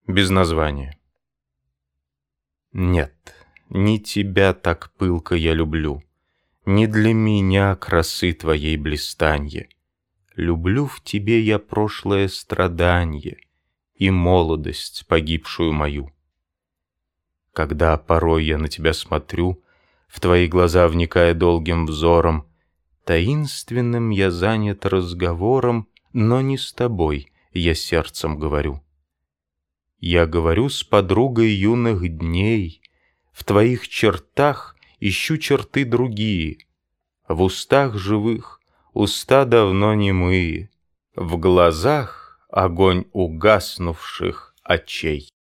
Без названия. Нет, не тебя так пылко я люблю, не для меня красы твоей блистанье. Люблю в тебе я прошлое страданье и молодость погибшую мою. Когда порой я на тебя смотрю, в твои глаза вникая долгим взором, таинственным я занят разговором, но не с тобой я сердцем говорю. Я говорю с подругой юных дней, в твоих чертах ищу черты другие, в устах живых уста давно немые, в глазах огонь угаснувших очей.